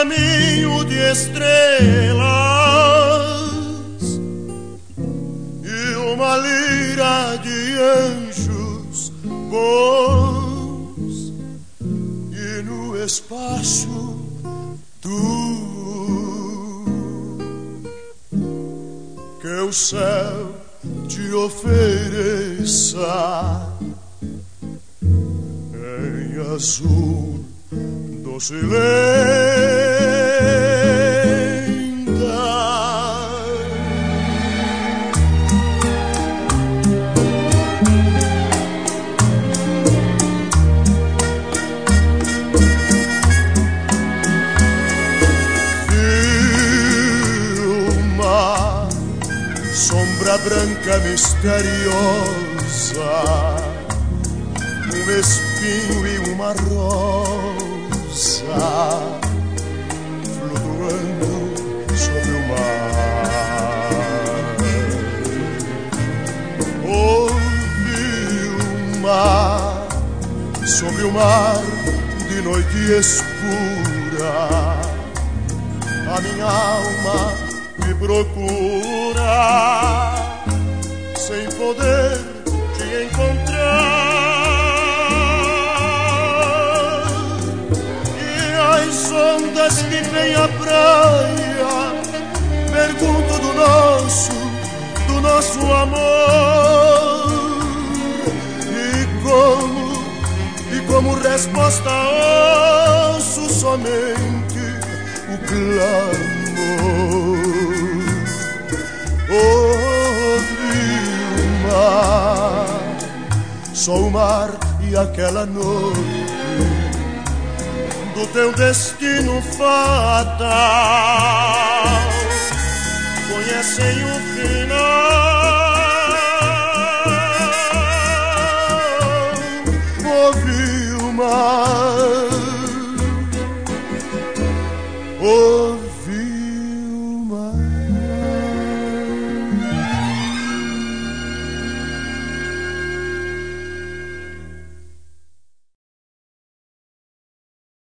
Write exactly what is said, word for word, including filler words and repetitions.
caminho de estrelas e uma lira de anjos bons, e no espaço tu, que o céu te ofereça em azul doce lenda. Sombra branca misteriosa, um espinho e uma rosa flutuando sobre o mar. Ouvi o mar sobre o mar de noite escura, a minha alma me procura sem poder te encontrar, e as ondas que vêm à praia perguntam do nosso, do nosso amor, e como, e como resposta ouço somente o clamor. Ouvi o mar, só o mar e aquela noite do teu destino fatal conhecem o final. Ouvi o mar, ouvi o mar.